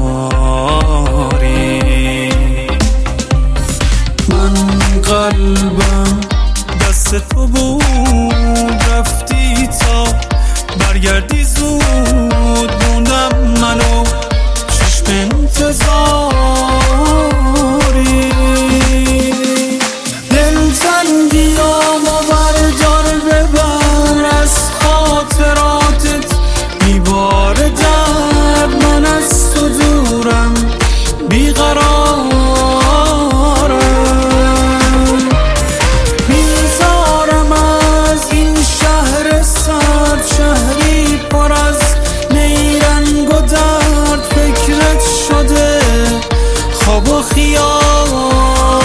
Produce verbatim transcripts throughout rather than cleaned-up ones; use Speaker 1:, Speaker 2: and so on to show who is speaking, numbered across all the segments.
Speaker 1: من قلبم دست تو بود، رفتی تا برگردی زود، موندم منو چشم انتظاری. دلتنگیامو بردار ببر از خاطراتت، میباره درد، من از تو دورم بیقرارم. میذارم از این شهر سرد، شهری پر از نیرنگ و درد، فکرت شده خواب و خیالم.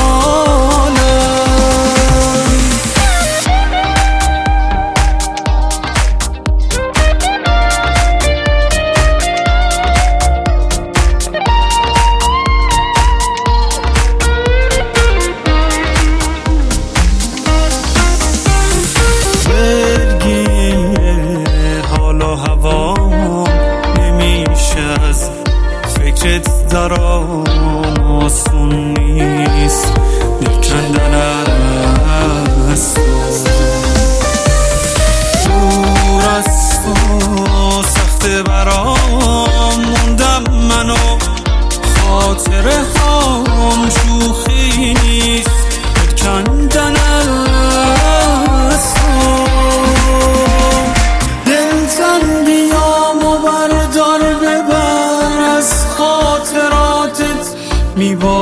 Speaker 1: فکرت درام آسون نیست، بکندن از تو دور از تو سخته برام، موندم منو خاطره هام شوخی نیست، بکندن از تو. دلتنگیامو بردار ببر از خاطراتت، میبارم